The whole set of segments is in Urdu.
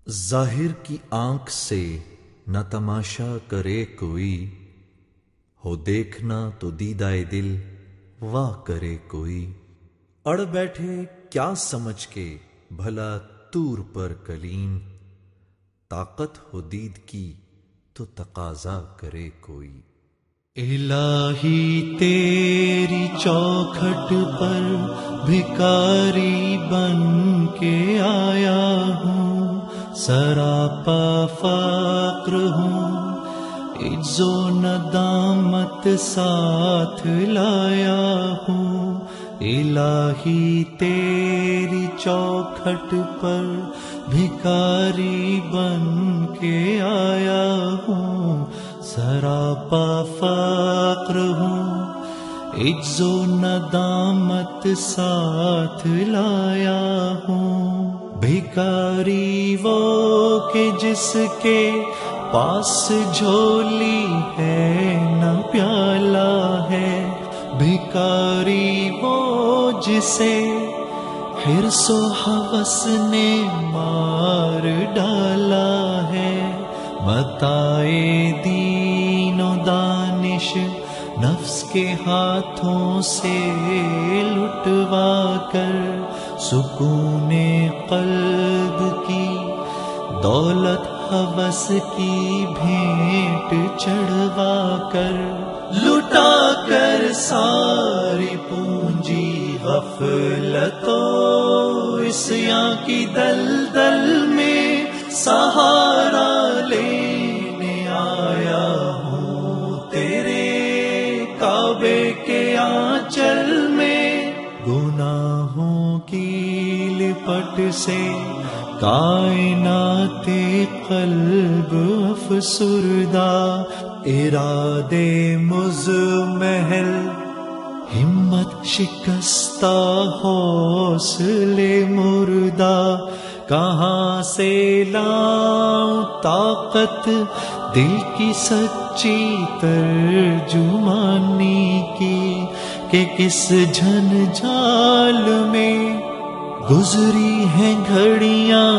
ظاہر کی آنکھ سے نہ تماشا کرے کوئی، ہو دیکھنا تو دیدائے دل واہ کرے کوئی۔ اڑ بیٹھے کیا سمجھ کے بھلا طور پر کلیم، طاقت ہو دید کی تو تقاضا کرے کوئی۔ الہی تیری چوکھٹ پر بھکاری بن کے آیا ہوں، سراپا فقر ہوں، عجز و ندامت ساتھ لایا ہوں۔ الہی تیری چوکھٹ پر بھکاری بن کے آیا ہوں، سراپا فقر ہوں، عجز و ندامت ساتھ لایا ہوں۔ بھکاری وہ کہ جس کے پاس جھولی ہے نہ پیالہ ہے، بھکاری وہ جسے حرص و ہوس نے مار ڈالا ہے۔ متاع دین و دانش نفس کے ہاتھوں سے لٹوا کر، سکون قلب کی دولت ہوس کی بھینٹ چڑھوا کر، لٹا کر ساری پونجی غفلت و عصیاں کی دلدل میں سہارا لینے آیا ہوں تیرے کعبے کے آنچل میں۔ گناہوں کی لپٹ سے کائنات قلب افسردہ، ارادے مزمحل ہمت شکستہ حوصلے مردہ، کہاں سے لاؤں طاقت دل کی سچی ترجمانی کی، کہ کس جھنجھال میں گزری ہیں گھڑیاں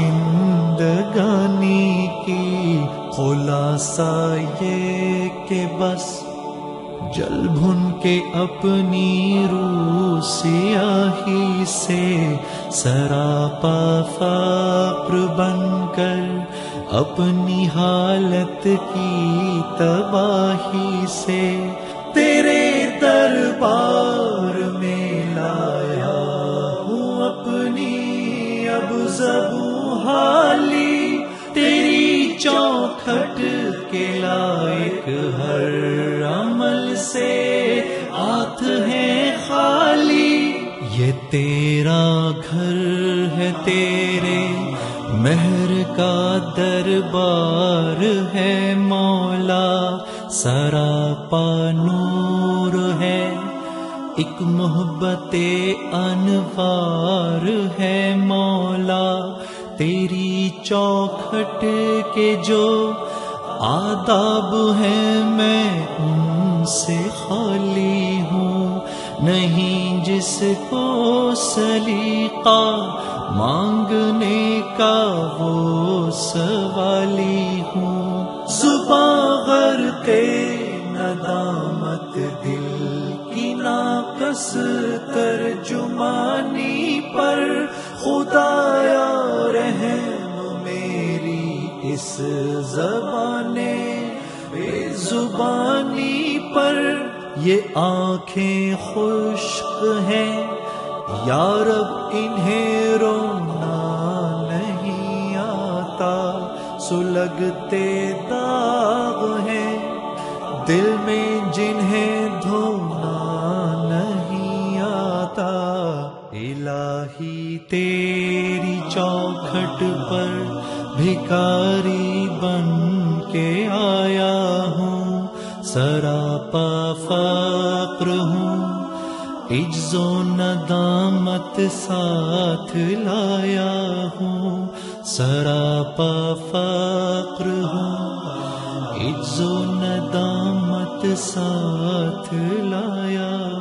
زندگانی کی۔ خلاصہ یہ کہ بس جل بھن کے اپنی روح سیاہی سے، سراپا فقر بن کر اپنی حالت کی تباہی سے، تیرے دربار میں لایا ہوں اپنی اب زبوں حالی، تیری چوکھٹ کے لائق ہر عمل سے ہاتھ ہیں خالی۔ یہ تیرا گھر ہے، تیرے مہر کا دربار ہے مولا، سراپا نور ہے، ایک محبت انوار ہے مولا۔ تیری چوکھٹ کے جو آداب ہیں میں ان سے خالی ہوں، نہیں جس کو سلیقہ مانگنے کا وہ سوالی ہوں۔ زباں غرقے ندامت دل کی ناقص ترجمانی پر، خدایا رحم میری اس زبان بے زبانی پر۔ یہ آنکھیں خشک ہیں یا رب انہیں رونا نہیں آتا، سلگتے داغ ہیں دل میں جنہیں دھونا نہیں آتا۔ الہی تیری چوکھٹ پر بھکاری بن کے آیا ہوں، سراپا فقر ہوں، عجز و ندامت ساتھ لایا ہوں، سراپا فقر ہوں، عجز و ندامت ساتھ لایا